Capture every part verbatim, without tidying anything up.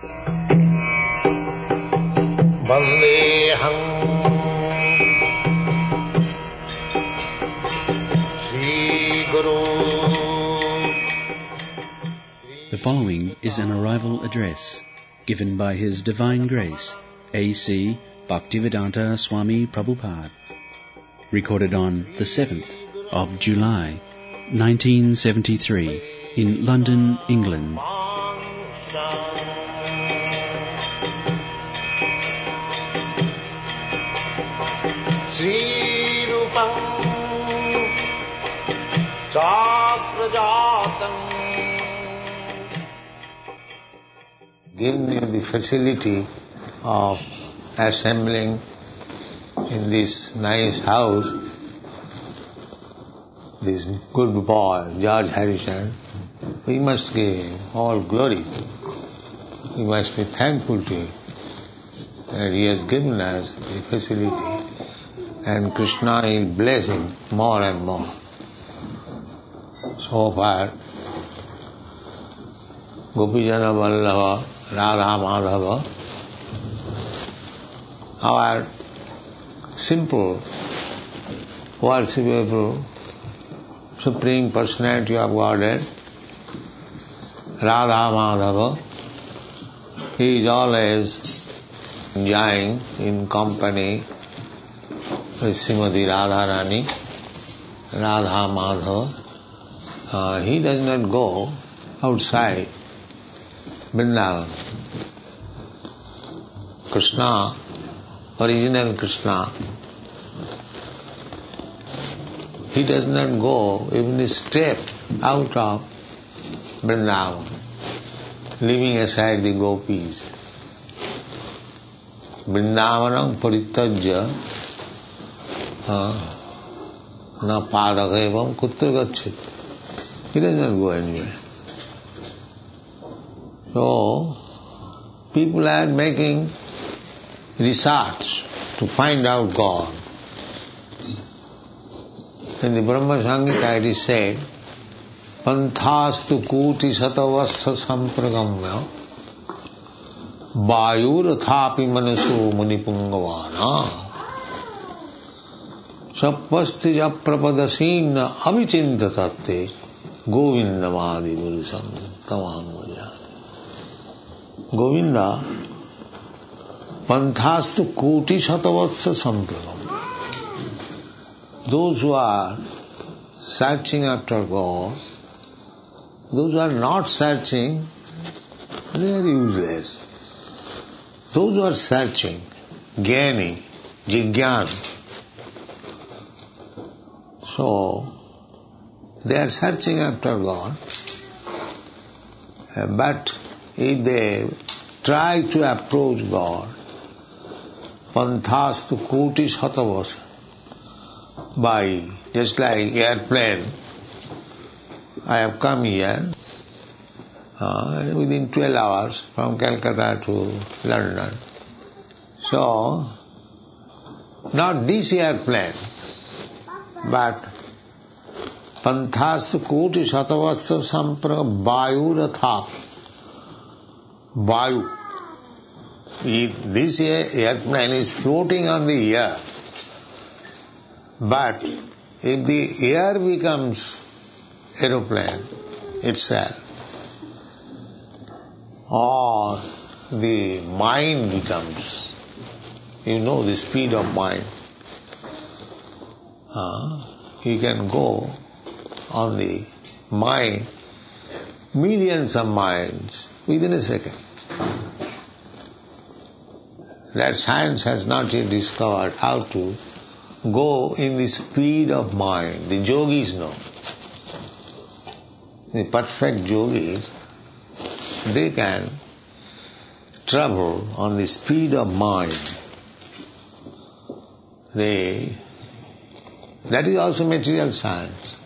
Vandeham Sri Guru. The following is an arrival address given by His Divine Grace, A C Bhaktivedanta Swami Prabhupada, recorded on the seventh of July, nineteen seventy-three, in London, England. Sri Rupam Chakrajatam. Give me the facility of assembling in this nice house this good boy, George Harrison. We must give him all glory. We must be thankful to him that he has given us the facility, and Krishna will bless him more and more. So far, Gopijana Vallabha, Radha Madhava, our simple, worshipable, Supreme Personality of Godhead, Radha Madhava, he is always enjoying in company with Srimati Radharani, Radha Madhava. Uh, he does not go outside Vrindavan. Krishna, original Krishna, he does not go even a step out of Vrindavan, leaving aside the gopis. Vrindavanam parityajya na padakaivam kutra gacchati. He does not go anywhere. So, people are making research to find out God. In the Brahma Samhita it is said, Panthastu kuti satavastha sampragamya vayurathapi manasu munipungavana sapasti japrapadasina avichintatate govindamadi purusam tamangvaja. Govinda, panthastu koti satavatsa sampragam. Those who are searching after God, those who are not searching, they are useless. Those who are searching, jnani, jigyan, so they are searching after God, but if they try to approach God, panthastu koti satavasa, by just like airplane, I have come here uh, within twelve hours from Calcutta to London. So, not this airplane, but Panthastu koti satavasa sampra vayu ratha. Vayu. This airplane is floating on the air. But if the air becomes aeroplane itself, or the mind becomes, you know the speed of mind, uh, you can go on the mind, millions of minds within a second. That science has not yet discovered how to go in the speed of mind. The yogis know. The perfect yogis, they can travel on the speed of mind. They, that is also material science.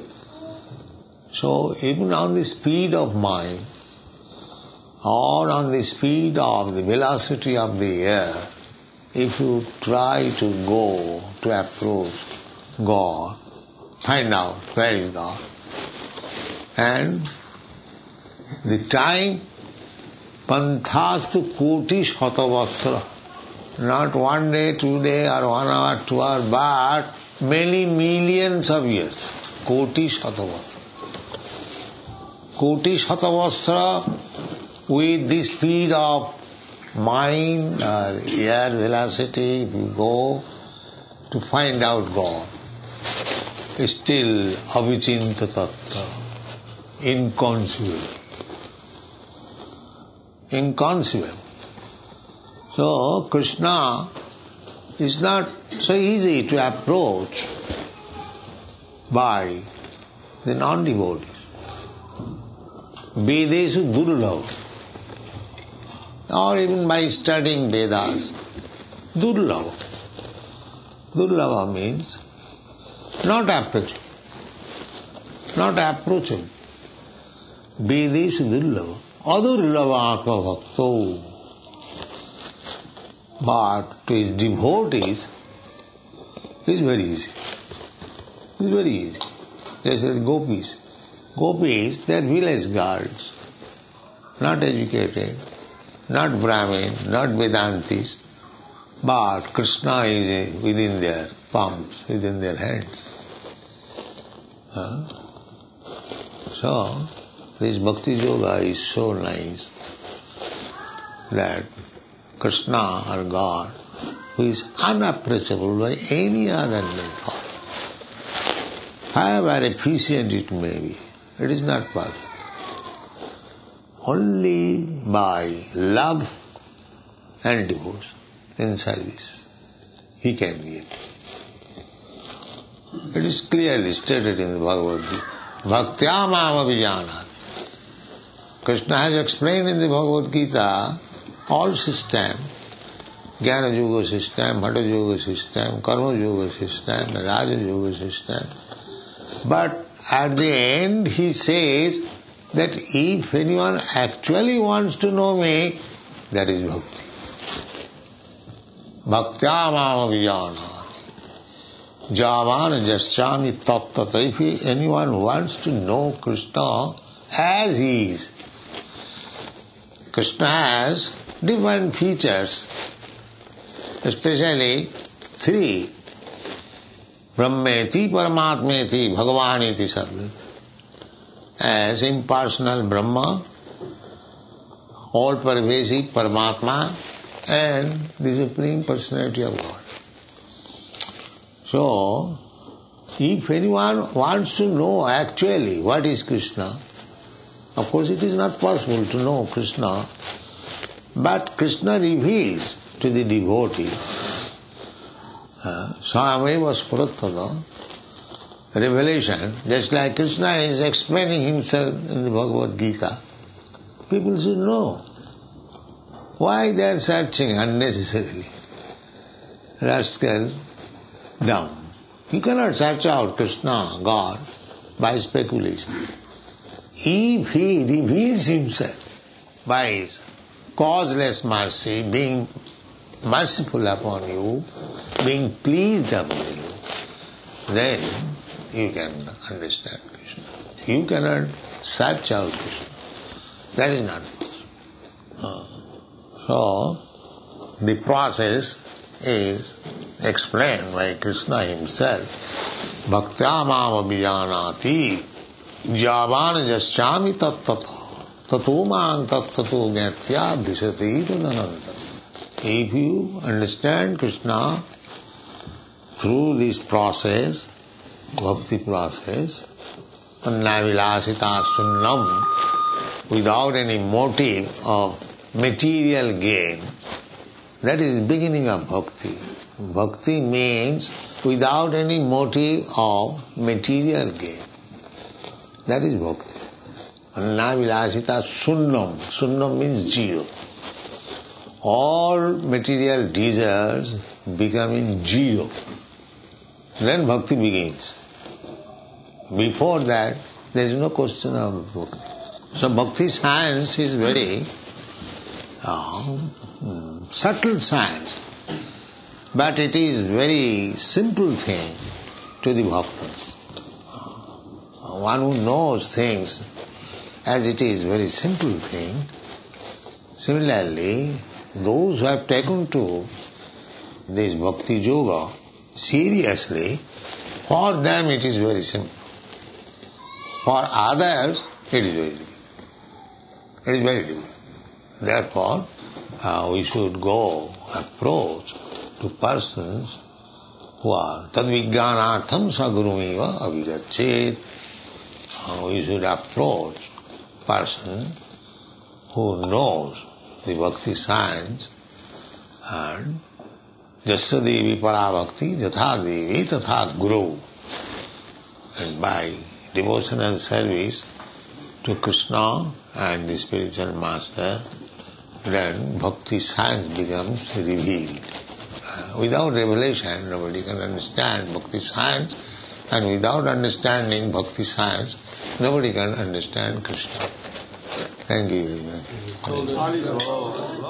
So even on the speed of mind, or on the speed of the velocity of the air, if you try to go to approach God, find out where is God, and the time Panthastu koti shatavasra. Not one day, two day, or one hour, two hour, but many millions of years. Koti shatavasra. Koti shatavasra, with the speed of mind or air velocity, we go to find out God. Still avichinta tattva, inconceivable. Inconceivable. So Krishna is not so easy to approach by the non-devotees. Vedeshu durlabha, or even by studying Vedas. Durlabha. Durlabha means not approachable. Not approachable. Vedeshu durlabha. Adurlabha atma bhakto. But to his devotees, it is very easy. It is very easy. Just as gopis. Gopis, they are village girls, not educated, not Brahmin, not Vedantis, but Krishna is within their palms, within their hands. Huh? So, this Bhakti Yoga is so nice that Krishna or God, who is unapproachable by any other method, however efficient it may be, it is not possible. Only by love and devotion in service he can give. It is clearly stated in the Bhagavad Gita. Bhaktya mam abhijanat. Krishna has explained in the Bhagavad Gita all system, Jnana Yoga system, Hatha Yoga system, Karma Yoga system, Raja Yoga system. But at the end he says that if anyone actually wants to know me, that is bhakti. Bhaktya mam abhijanat. Javan jaschami tattata. If anyone wants to know Krishna as he is, Krishna has different features, especially three. Brahmeti, Paramatmeti, Bhagavaniti Sabda. As impersonal Brahma, all-pervasive Paramatma, and the Supreme Personality of God. So, if anyone wants to know actually what is Krishna, of course it is not possible to know Krishna, but Krishna reveals to the devotee, Sameva Spuratada, revelation, just like Krishna is explaining himself in the Bhagavad Gita. People should know why they are searching unnecessarily. Rascal, dumb. You cannot search out Krishna, God, by speculation. If he reveals himself by his causeless mercy, being merciful upon you, being pleased upon you, then you can understand Krishna. You cannot search out Krishna. That is not possible. Uh, so, the process is explained by Krishna himself. Bhaktya mam abhijanati javan jaschami tattata tato man tattato gnatya bhisati tadananta. If you understand Krishna through this process, bhakti process, annavilasita sunnam, without any motive of material gain, that is the beginning of bhakti. Bhakti means without any motive of material gain. That is bhakti. Annavilasita sunnam. Sunnam means zero. All material desires becoming zero. Then bhakti begins. Before that, there is no question of bhakti. So bhakti science is very uh, subtle science, but it is very simple thing to the bhaktas. One who knows things as it is, very simple thing, Similarly, those who have taken to this bhakti yoga seriously, for them it is very simple. For others, it is very difficult. It is very difficult. Therefore, uh, we should go approach to persons who are tadvijnanatham sagurumeva avigachet. Uh, we should approach person who knows the bhakti science and jasya devi parabhakti jatha devi tatha guru. And by devotion and service to Krishna and the spiritual master, then bhakti science becomes revealed. Uh, without revelation, nobody can understand bhakti science, and without understanding bhakti science, nobody can understand Krishna. Thank you very much.